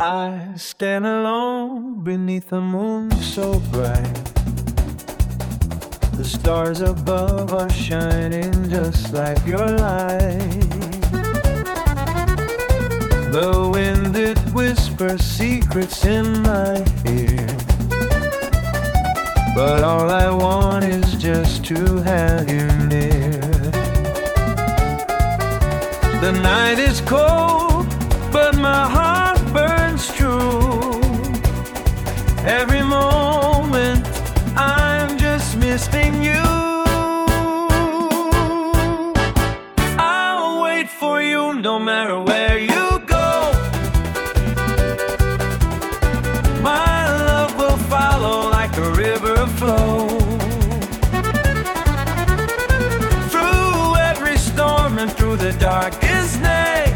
I stand alone beneath a moon so bright. The stars above are shining just like your light. The wind, it whispers secrets in my ear, but all I want is just to have you near. The night is cold, but my heart burns true. Every moment I'm just missing you. I'll wait for you no matter where you go. My love will follow like a river flow. Through every storm and through the darkest night,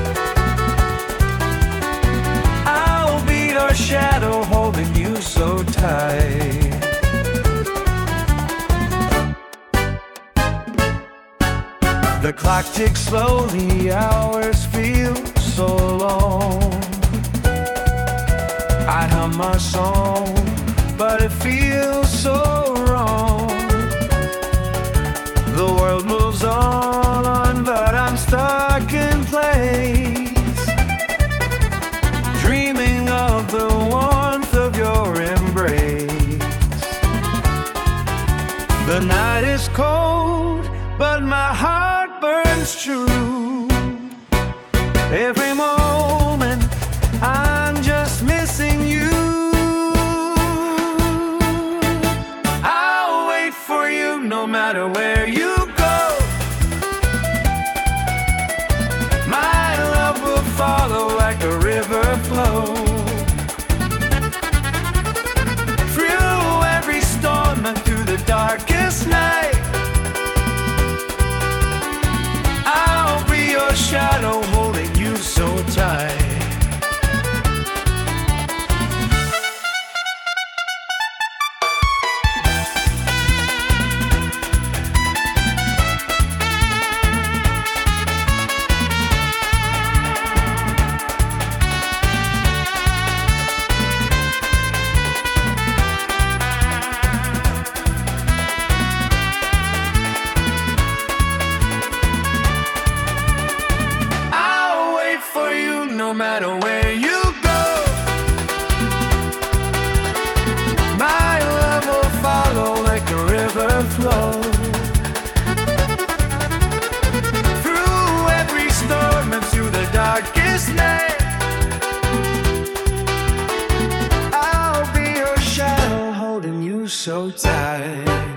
I'll be your shadow holding you so tight. The clock ticks slowly, hours feel so long. I hum our song, but it feels so wrong. The world moves on, but I'm stuck in place, dreaming of the warmth of your embrace. The night is cold, but my heart burns true. Every moment I'm just missing you. I'll wait for you no matter where you go. My love will follow like a river flow. Through every storm and through the darkest night, shadow holding you so tight. No matter where you go, my love will follow like a river flow. Through every storm and through the darkest night, I'll be your shadow holding you so tight.